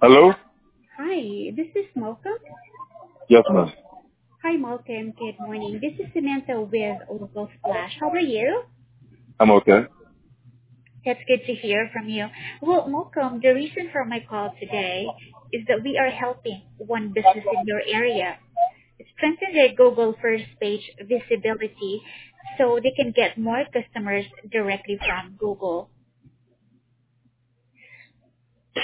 Hello? Hi, this is Malcolm. Yes, ma'am. Hi, Malcolm. Good morning. This is Samantha with Oracle Splash. How are you? I'm okay. That's good to hear from you. Well, Malcolm, the reason for my call today is that we are helping one business in your area strengthen their Google first page visibility so they can get more customers directly from Google.